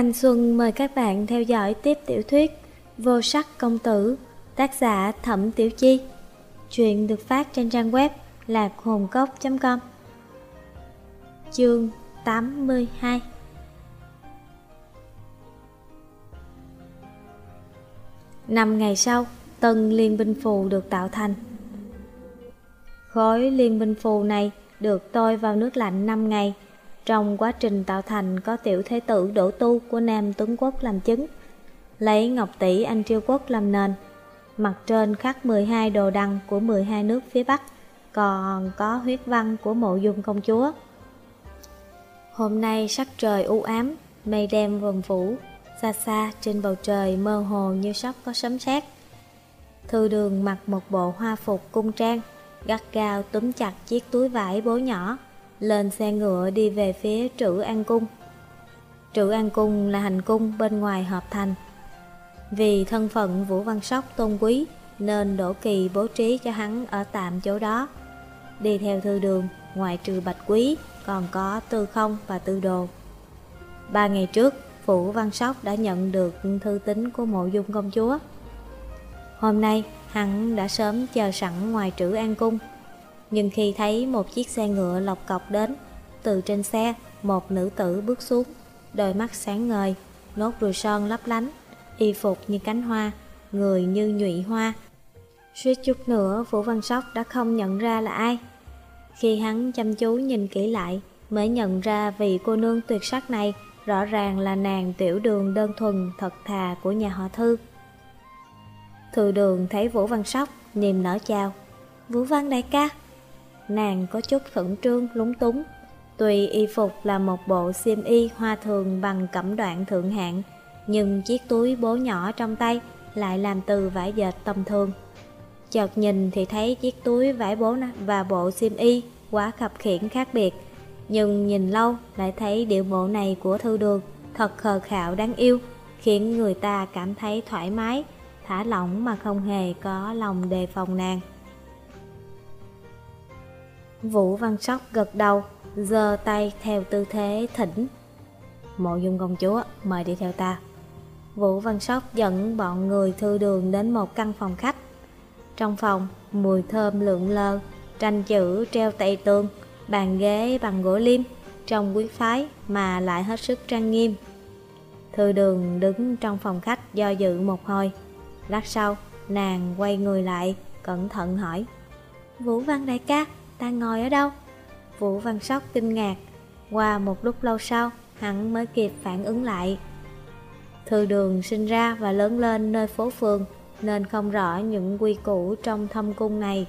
Anh Xuân mời các bạn theo dõi tiếp tiểu thuyết Vô Sắc Công Tử, tác giả Thẩm Tiểu Chi. Truyện được phát trên trang web lạc-hồn-cốc.com. Chương 82. Năm ngày sau, tân liên binh phù được tạo thành. Khối liên binh phù này được tôi vào nước lạnh 5 ngày. Trong quá trình tạo thành có tiểu thế tử Đỗ Tu của Nam Tuấn Quốc làm chứng, lấy ngọc tỷ Anh Triều Quốc làm nền. Mặt trên khắc 12 đồ đăng của 12 nước phía Bắc, còn có huyết văn của Mộ Dung công chúa. Hôm nay sắc trời u ám, mây đen vờn phủ, xa xa trên bầu trời mơ hồ như sắp có sấm sét. Thư Đường mặc một bộ hoa phục cung trang, gắt gao túm chặt chiếc túi vải bố nhỏ, lên xe ngựa đi về phía Trữ An Cung. Trữ An Cung là hành cung bên ngoài hợp thành. Vì thân phận Vũ Văn Sóc tôn quý nên Đỗ Kỳ bố trí cho hắn ở tạm chỗ đó. Đi theo Thư Đường, ngoại trừ Bạch Quý, còn có Tư Không và Tư Đồ. 3 ngày trước, Vũ Văn Sóc đã nhận được thư tín của Mộ Dung công chúa. Hôm nay, hắn đã sớm chờ sẵn ngoài Trữ An Cung. Nhưng khi thấy một chiếc xe ngựa lộc cọc đến, từ trên xe, một nữ tử bước xuống, đôi mắt sáng ngời, nốt ruồi son lấp lánh, y phục như cánh hoa, người như nhụy hoa. Suýt chút nữa Vũ Văn Sóc đã không nhận ra là ai. Khi hắn chăm chú nhìn kỹ lại, mới nhận ra vị cô nương tuyệt sắc này rõ ràng là nàng Tiểu Đường đơn thuần thật thà của nhà họ Thư. Thư Đường thấy Vũ Văn Sóc, niềm nở chào. "Vũ Văn đại ca." Nàng có chút khẩn trương lúng túng. Tuy y phục là một bộ xiêm y hoa thường bằng cẩm đoạn thượng hạng, nhưng chiếc túi bố nhỏ trong tay lại làm từ vải dệt tầm thường. Chợt nhìn thì thấy chiếc túi vải bố và bộ xiêm y quá khập khiễng khác biệt, nhưng nhìn lâu lại thấy điệu bộ này của Thư Đường thật khờ khạo đáng yêu, khiến người ta cảm thấy thoải mái, thả lỏng mà không hề có lòng đề phòng nàng. Vũ Văn Sóc gật đầu, giơ tay theo tư thế thỉnh. "Mộ Dung công chúa, mời đi theo ta." Vũ Văn Sóc dẫn bọn người Thư Đường đến một căn phòng khách. Trong phòng, mùi thơm lượn lờ, tranh chữ treo tây tường, bàn ghế bằng gỗ liêm, trông quý phái mà lại hết sức trang nghiêm. Thư Đường đứng trong phòng khách do dự một hồi. Lát sau, nàng quay người lại, cẩn thận hỏi: "Vũ Văn đại ca, ta ngồi ở đâu?" Vũ Văn Sóc kinh ngạc. Qua một lúc lâu sau, hắn mới kịp phản ứng lại. Thư Đường sinh ra và lớn lên nơi phố phường, nên không rõ những quy củ trong thâm cung này.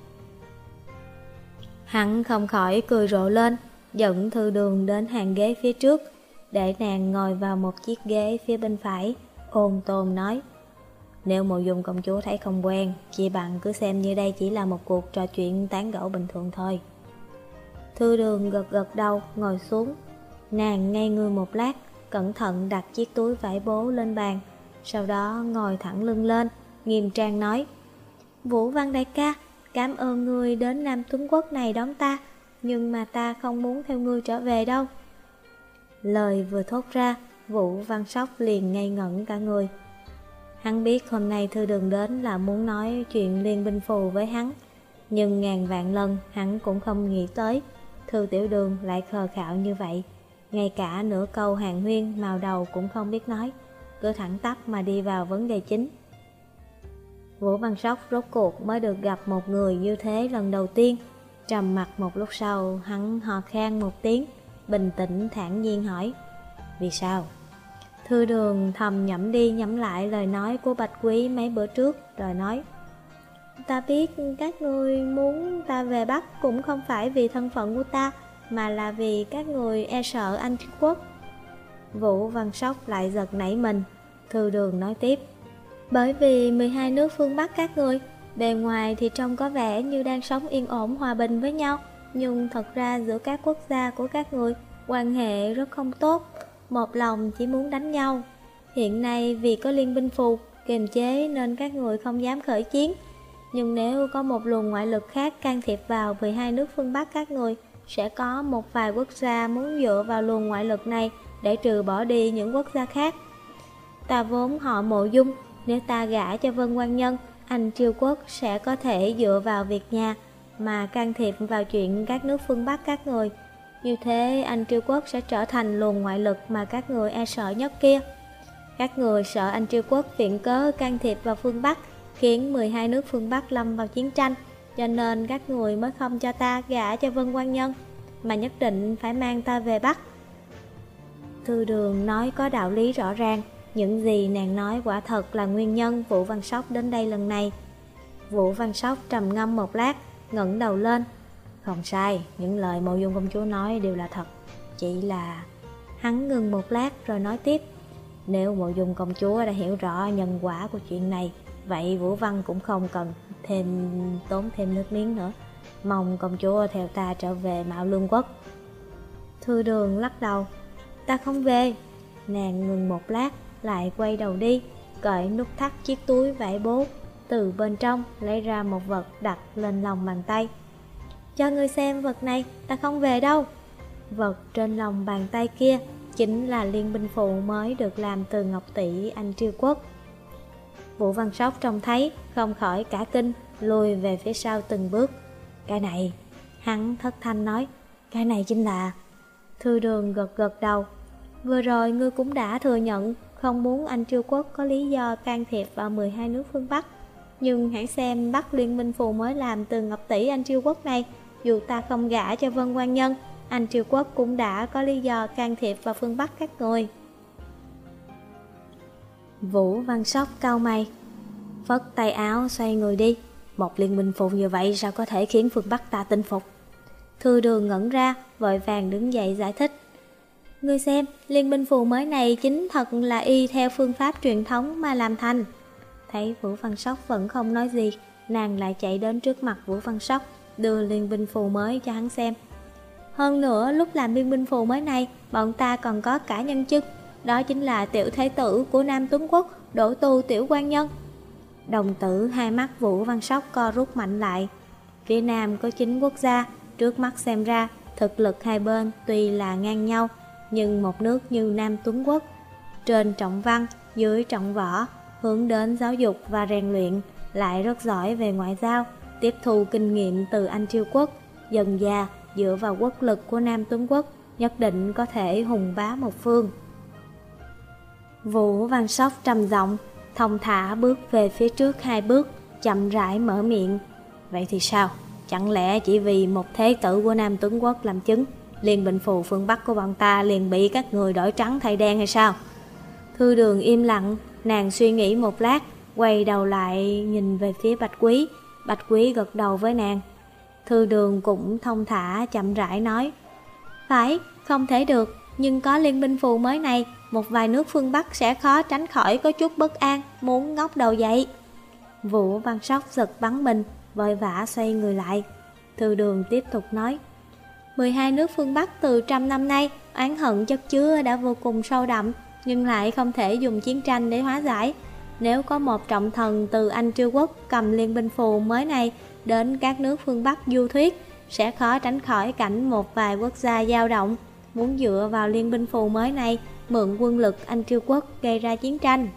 Hắn không khỏi cười rộ lên, dẫn Thư Đường đến hàng ghế phía trước, để nàng ngồi vào một chiếc ghế phía bên phải, ôn tồn nói: "Nếu Mộ Dung công chúa thấy không quen, chỉ bằng cứ xem như đây chỉ là một cuộc trò chuyện tán gẫu bình thường thôi." Thư Đường gật gật đầu, ngồi xuống. Nàng ngây người một lát, cẩn thận đặt chiếc túi vải bố lên bàn, sau đó ngồi thẳng lưng lên, nghiêm trang nói: "Vũ Văn đại ca, cảm ơn ngươi đến Nam Tuấn Quốc này đón ta, nhưng mà ta không muốn theo ngươi trở về đâu." Lời vừa thốt ra, Vũ Văn Sóc liền ngây ngẩn cả người. Hắn biết hôm nay Thư Đường đến là muốn nói chuyện liên binh phù với hắn, nhưng ngàn vạn lần hắn cũng không nghĩ tới Thư Tiểu Đường lại khờ khạo như vậy, ngay cả nửa câu hàn huyên màu đầu cũng không biết nói, cứ thẳng tắp mà đi vào vấn đề chính. Vũ Văn Sóc rốt cuộc mới được gặp một người như thế lần đầu tiên. Trầm mặc một lúc sau, hắn hò khan một tiếng, bình tĩnh thản nhiên hỏi: "Vì sao?" Thư Đường thầm nhẩm đi nhẩm lại lời nói của Bạch Quý mấy bữa trước, rồi nói: "Ta biết các ngươi muốn ta về Bắc cũng không phải vì thân phận của ta, mà là vì các người e sợ Anh Triều Quốc." Vũ Văn Sóc lại giật nảy mình. Thư Đường nói tiếp: "Bởi vì 12 nước phương Bắc các người, bề ngoài thì trông có vẻ như đang sống yên ổn hòa bình với nhau, nhưng thật ra giữa các quốc gia của các người quan hệ rất không tốt, một lòng chỉ muốn đánh nhau. Hiện nay vì có liên binh phù kiềm chế nên các người không dám khởi chiến, nhưng nếu có một luồng ngoại lực khác can thiệp vào 12 nước phương Bắc các người, sẽ có một vài quốc gia muốn dựa vào luồng ngoại lực này để trừ bỏ đi những quốc gia khác. Ta vốn họ Mộ Dung, nếu ta gả cho Vân Quan Nhân, anh Triều Quốc sẽ có thể dựa vào việc nhà mà can thiệp vào chuyện các nước phương Bắc các người. Như thế anh Triều Quốc sẽ trở thành luồng ngoại lực mà các người e sợ nhất kia. Các người sợ anh Triều Quốc viện cớ can thiệp vào phương Bắc, khiến 12 nước phương Bắc lâm vào chiến tranh, cho nên các người mới không cho ta gả cho Vân Quan Nhân, mà nhất định phải mang ta về Bắc. Thư Đường nói có đạo lý rõ ràng, những gì nàng nói quả thật là nguyên nhân Vũ Văn Sóc đến đây lần này. Vũ Văn Sóc trầm ngâm một lát, ngẩng đầu lên. Không sai, những lời Mộ Dung công chúa nói đều là thật. Chỉ là... Hắn ngừng một lát rồi nói tiếp. Nếu Mộ Dung công chúa đã hiểu rõ nhân quả của chuyện này, vậy Vũ Văn cũng không cần tốn thêm nước miếng nữa. Mong công chúa theo ta trở về Mạo Lương Quốc. Thư Đường lắc đầu. Ta không về. Nàng ngừng một lát, lại quay đầu đi, cởi nút thắt chiếc túi vải bố, từ bên trong lấy ra một vật đặt lên lòng bàn tay. Cho ngươi xem vật này, ta không về đâu. Vật trên lòng bàn tay kia chính là liên binh phù mới được làm từ ngọc tỷ Anh Triều Quốc. Vũ Văn Sóc trông thấy, không khỏi cả kinh, lùi về phía sau từng bước. Cái này, hắn thất thanh nói, cái này chính là... Thư Đường gật gật đầu. Vừa rồi ngươi cũng đã thừa nhận không muốn Anh Triều Quốc có lý do can thiệp vào 12 nước phương Bắc. Nhưng hãy xem Bắc liên minh phù mới làm từ ngọc tỷ Anh Triều Quốc này, dù ta không gả cho Vân Quan Nhân, Anh Triều Quốc cũng đã có lý do can thiệp vào phương Bắc các người. Vũ Văn Sóc cau mày, phất tay áo xoay người đi. Một liên minh phù như vậy sao có thể khiến phương Bắc ta tin phục? Thư Đường ngẩn ra, vội vàng đứng dậy giải thích. Ngươi xem, liên minh phù mới này chính thật là y theo phương pháp truyền thống mà làm thành. Thấy Vũ Văn Sóc vẫn không nói gì, nàng lại chạy đến trước mặt Vũ Văn Sóc, đưa liên binh phù mới cho hắn xem. Hơn nữa, lúc làm liên binh phù mới này, bọn ta còn có cả nhân chứng, đó chính là tiểu thế tử của Nam Tuấn Quốc, Đỗ Tu Tiểu Quan Nhân. Đồng tử hai mắt Vũ Văn Sóc co rút mạnh lại. Phía Nam có 9 quốc gia, trước mắt xem ra, thực lực hai bên tuy là ngang nhau, nhưng một nước như Nam Tuấn Quốc, trên trọng văn, dưới trọng võ, hướng đến giáo dục và rèn luyện, lại rất giỏi về ngoại giao, tiếp thu kinh nghiệm từ Anh Triều Quốc, dần dà dựa vào quốc lực của Nam Tuấn Quốc, nhất định có thể hùng bá một phương. Vũ Văn Sóc trầm giọng, thong thả bước về phía trước 2 bước, chậm rãi mở miệng. Vậy thì sao? Chẳng lẽ chỉ vì một thế tử của Nam Tuấn Quốc làm chứng, liên binh phù phương Bắc của bọn ta liền bị các người đổi trắng thay đen hay sao? Thư Đường im lặng, nàng suy nghĩ một lát, quay đầu lại nhìn về phía Bạch Quý. Bạch Quý gật đầu với nàng. Thư Đường cũng thong thả chậm rãi nói, phải, không thể được, nhưng có liên binh phù mới này, một vài nước phương Bắc sẽ khó tránh khỏi có chút bất an, muốn ngóc đầu dậy. Vũ Văn Sóc giật bắn mình, vội vã xoay người lại. Thư Đường tiếp tục nói, 12 nước phương Bắc từ trăm năm nay, oán hận chất chứa đã vô cùng sâu đậm, nhưng lại không thể dùng chiến tranh để hóa giải. Nếu có một trọng thần từ Anh Triều Quốc cầm liên binh phù mới này đến các nước phương Bắc du thuyết, sẽ khó tránh khỏi cảnh một vài quốc gia dao động, muốn dựa vào liên binh phù mới này mượn quân lực Anh Triều Quốc gây ra chiến tranh.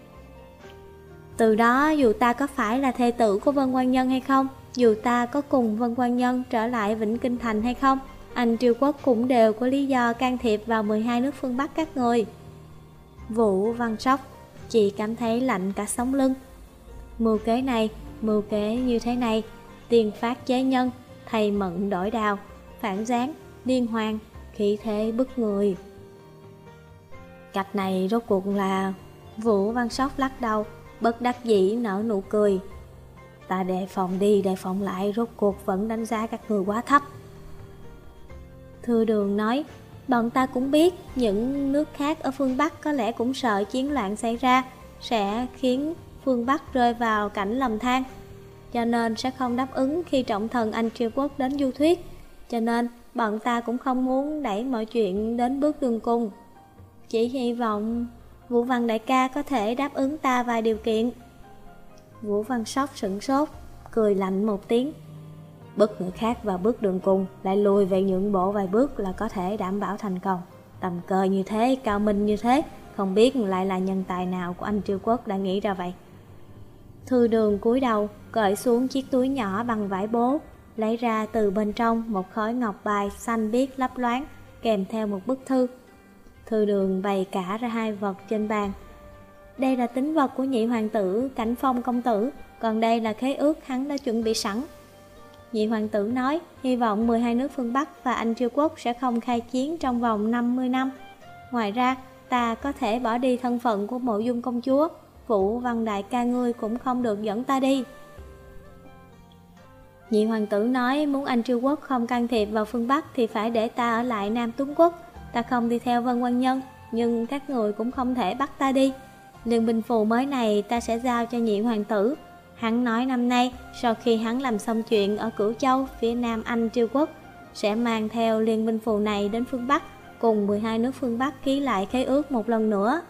Từ đó dù ta có phải là thê tử của Vân Quan Nhân hay không, dù ta có cùng Vân Quan Nhân trở lại Vĩnh Kinh Thành hay không, Anh Triều Quốc cũng đều có lý do can thiệp vào 12 nước phương Bắc các người. Vũ Văn Sóc chỉ cảm thấy lạnh cả sống lưng. Mưu kế này, mưu kế như thế này, tiền phát chế nhân, thầy mận đổi đào, phản gián, liên hoàn, khí thế bức người. Cách này rốt cuộc là... Vũ Văn Sóc lắc đầu, bất đắc dĩ nở nụ cười. Ta đề phòng đi đề phòng lại, rốt cuộc vẫn đánh giá các người quá thấp. Thư Đường nói, bọn ta cũng biết những nước khác ở phương Bắc có lẽ cũng sợ chiến loạn xảy ra, sẽ khiến phương Bắc rơi vào cảnh lầm than, cho nên sẽ không đáp ứng khi trọng thần Anh Triều Quốc đến du thuyết. Cho nên bọn ta cũng không muốn đẩy mọi chuyện đến bước đường cùng. Chỉ hy vọng Vũ Văn đại ca có thể đáp ứng ta vài điều kiện. Vũ Văn Sóc sửng sốt, cười lạnh một tiếng. Bức người khác vào bước đường cùng, lại lùi về nhượng bộ vài bước là có thể đảm bảo thành công. Tầm cơ như thế, cao minh như thế, không biết lại là nhân tài nào của anh Triều Quốc đã nghĩ ra vậy. Thư Đường cúi đầu, cởi xuống chiếc túi nhỏ bằng vải bố, lấy ra từ bên trong một khối ngọc bài xanh biếc lấp loáng, kèm theo một bức thư. Thư Đường bày cả ra hai vật trên bàn. Đây là tín vật của nhị hoàng tử Cảnh Phong công tử, còn đây là khế ước hắn đã chuẩn bị sẵn. Nhị hoàng tử nói hy vọng 12 nước phương Bắc và Anh Triều Quốc sẽ không khai chiến trong vòng 50 năm. Ngoài ra, ta có thể bỏ đi thân phận của Mộ Dung công chúa, Vũ Văn đại ca ngươi cũng không được dẫn ta đi. Nhị hoàng tử nói muốn Anh Triều Quốc không can thiệp vào phương Bắc thì phải để ta ở lại Nam Tuấn Quốc. Ta không đi theo Vân Quan Nhân, nhưng các người cũng không thể bắt ta đi. Liên binh phù mới này ta sẽ giao cho nhị hoàng tử. Hắn nói năm nay, sau khi hắn làm xong chuyện ở Cửu Châu, phía Nam Anh Triều Quốc, sẽ mang theo liên binh phù này đến phương Bắc, cùng 12 nước phương Bắc ký lại khế ước một lần nữa.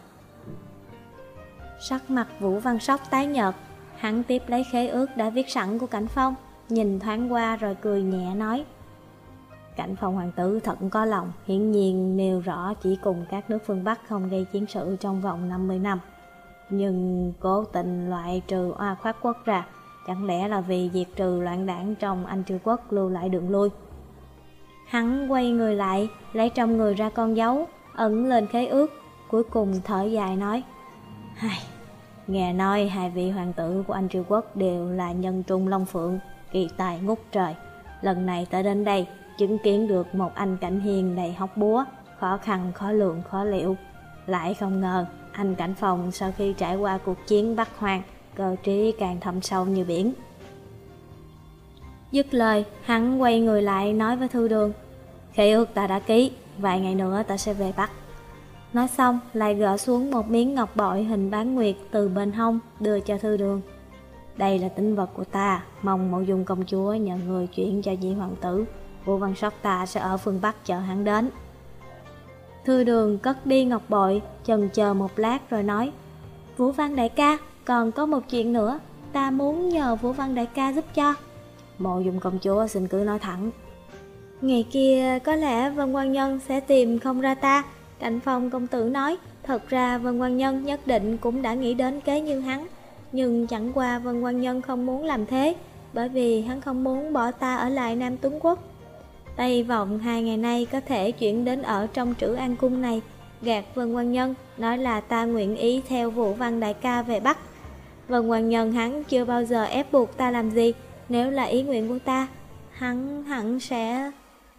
Sắc mặt Vũ Văn Sóc tái nhợt, hắn tiếp lấy khế ước đã viết sẵn của Cảnh Phong, nhìn thoáng qua rồi cười nhẹ nói: Cảnh Phong hoàng tử thật có lòng, hiển nhiên nêu rõ chỉ cùng các nước phương Bắc không gây chiến sự trong vòng 50 năm. Nhưng cố tình loại trừ Oa Khoát Quốc ra, chẳng lẽ là vì diệt trừ loạn đảng trong Anh Triều Quốc lưu lại đường lui? Hắn quay người lại, lấy trong người ra con dấu, ẩn lên khế ước, cuối cùng thở dài nói: nghe nói hai vị hoàng tử của Anh Triều Quốc đều là nhân trung long phượng, kỳ tài ngút trời. Lần này ta đến đây, chứng kiến được một anh Cảnh Hiền đầy hóc búa, khó khăn khó lường khó liệu. Lại không ngờ anh Cảnh Phong sau khi trải qua cuộc chiến Bắc Hoang, cơ trí càng thâm sâu như biển. Dứt lời, hắn quay người lại nói với Thư Đường: khế ước ta đã ký, vài ngày nữa ta sẽ về Bắc. Nói xong lại gỡ xuống một miếng ngọc bội hình bán nguyệt từ bên hông, đưa cho Thư Đường. Đây là tín vật của ta, mong Mộ Dung công chúa nhờ người chuyển cho nhị hoàng tử. Vũ Văn Sóc ta sẽ ở phương Bắc chờ hắn đến. Thư Đường cất đi ngọc bội, chần chờ một lát rồi nói: Vũ Văn đại ca, còn có một chuyện nữa, ta muốn nhờ Vũ Văn đại ca giúp cho. Mộ Dung công chúa xin cứ nói thẳng. Ngày kia có lẽ Vân Quan Nhân sẽ tìm không ra ta. Cảnh Phong công tử nói, thật ra Vân Quan Nhân nhất định cũng đã nghĩ đến kế như hắn, nhưng chẳng qua Vân Quan Nhân không muốn làm thế, bởi vì hắn không muốn bỏ ta ở lại Nam Tuấn Quốc. Ta hy vọng 2 ngày nay có thể chuyển đến ở trong Trữ An Cung này, gạt Vân Quan Nhân, nói là ta nguyện ý theo Vũ Văn đại ca về Bắc. Vân Quan Nhân hắn chưa bao giờ ép buộc ta làm gì, nếu là ý nguyện của ta, hắn hẳn sẽ...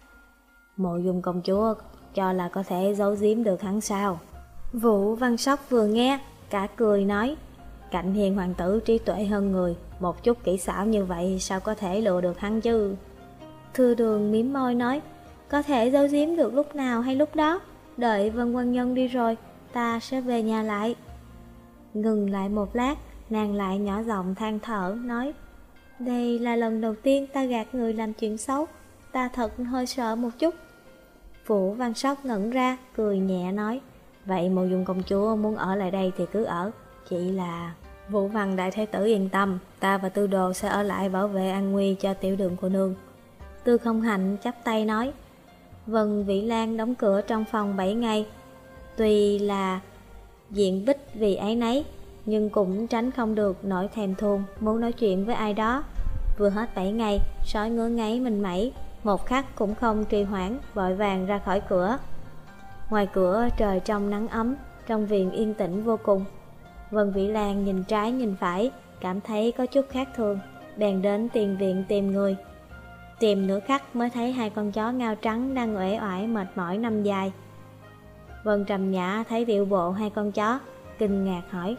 Mộ Dung công chúa cho là có thể giấu giếm được hắn sao? Vũ Văn Sóc vừa nghe, cả cười nói: Cảnh Hiền hoàng tử trí tuệ hơn người, một chút kỹ xảo như vậy sao có thể lừa được hắn chứ? Thư Đường mím môi nói: có thể giấu giếm được lúc nào hay lúc đó, đợi Vân Quan Nhân đi rồi, ta sẽ về nhà lại. Ngừng lại một lát, nàng lại nhỏ giọng than thở, nói: đây là lần đầu tiên ta gạt người làm chuyện xấu, ta thật hơi sợ một chút. Vũ Văn Sóc ngẩn ra, cười nhẹ nói: vậy Mộ Dung công chúa muốn ở lại đây thì cứ ở, chỉ là... Vũ Văn đại thái tử yên tâm, ta và Tư Đồ sẽ ở lại bảo vệ an nguy cho tiểu đường cô nương. Tư Không Hạnh chắp tay nói: Vân Vĩ Lan đóng cửa trong phòng 7 ngày, tuy là diện bích vì áy nấy, nhưng cũng tránh không được nỗi thèm thuồng muốn nói chuyện với ai đó. Vừa hết 7 ngày, sói ngứa ngáy mình mẩy, một khắc cũng không trì hoãn, vội vàng ra khỏi cửa. Ngoài cửa trời trong nắng ấm, trong viện yên tĩnh vô cùng. Vân Vĩ Lan nhìn trái nhìn phải, cảm thấy có chút khác thường, bèn đến tiền viện tìm người. Tìm nửa khắc mới thấy 2 con chó ngao trắng đang uể oải mệt mỏi nằm dài. Vân Trầm Nhã thấy điệu bộ 2 con chó, kinh ngạc hỏi: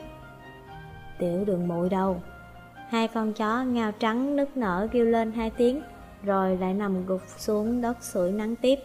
tiểu đường muội đâu? 2 con chó ngao trắng nức nở kêu lên 2 tiếng, rồi lại nằm gục xuống đất sưởi nắng tiếp.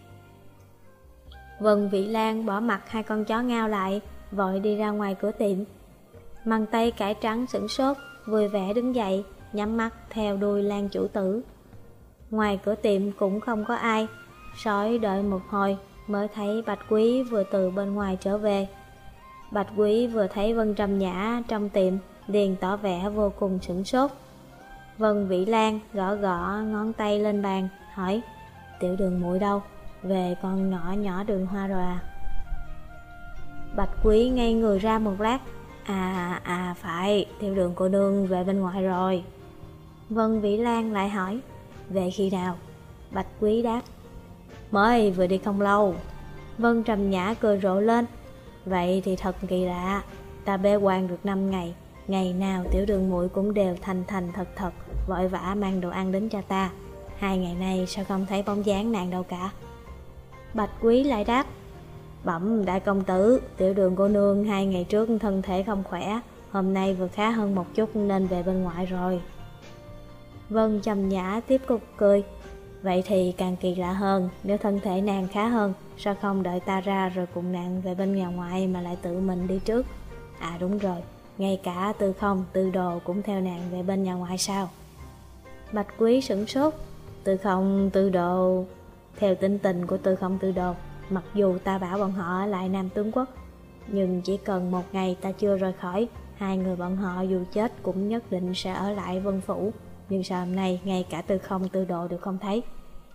Vân Vĩ Lan bỏ mặc 2 con chó ngao lại, vội đi ra ngoài cửa tiệm. Măng tây cải trắng sửng sốt, vui vẻ đứng dậy, nhắm mắt theo đuôi Lan chủ tử. Ngoài cửa tiệm cũng không có ai, sói đợi một hồi mới thấy Bạch Quý vừa từ bên ngoài trở về. Bạch Quý vừa thấy Vân Trầm Nhã trong tiệm, liền tỏ vẻ vô cùng sửng sốt. Vân Vĩ Lan gõ gõ ngón tay lên bàn, hỏi: tiểu đường muội đâu? về con ngõ nhỏ đường hoa rồi à? Bạch Quý ngây người ra một lát. Phải, Tiểu Đường cô nương về bên ngoài rồi. Vân Vĩ Lan lại hỏi, về khi nào? Bạch Quý đáp, mới vừa đi không lâu. Vân Trầm Nhã cười rộ lên, vậy thì thật kỳ lạ, ta bế quan được 5 ngày, ngày nào Tiểu Đường muội cũng đều thành thành thật vội vã mang đồ ăn đến cho ta. 2 ngày nay sao không thấy bóng dáng nàng đâu cả? Bạch Quý lại đáp, bẩm đại công tử, Tiểu Đường cô nương 2 ngày trước thân thể không khỏe, hôm nay vừa khá hơn một chút nên về bên ngoài rồi. Vân Trầm Nhã tiếp tục cười, vậy thì càng kỳ lạ hơn, nếu thân thể nàng khá hơn, sao không đợi ta ra rồi cùng nàng về bên nhà ngoại mà lại tự mình đi trước? À đúng rồi, ngay cả Tư Không, Tư Đồ cũng theo nàng về bên nhà ngoại sao? Bạch Quý sửng sốt, Tư Không, Tư Đồ... Theo tính tình của Tư Không, Tư Đồ, mặc dù ta bảo bọn họ ở lại Nam Tướng Quốc, nhưng chỉ cần 1 ngày ta chưa rời khỏi, 2 người bọn họ dù chết cũng nhất định sẽ ở lại Vân Phủ. Nhưng sao hôm nay ngay cả Tư Không, Tư Đồ đều không thấy?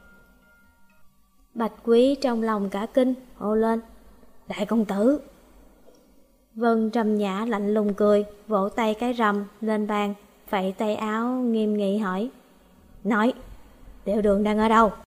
Bạch Quý trong lòng cả kinh, hô lên, đại công tử! Vân Trầm Nhã lạnh lùng cười, vỗ tay cái rầm lên bàn, phẩy tay áo nghiêm nghị hỏi, nói, Tiểu Đường đang ở đâu?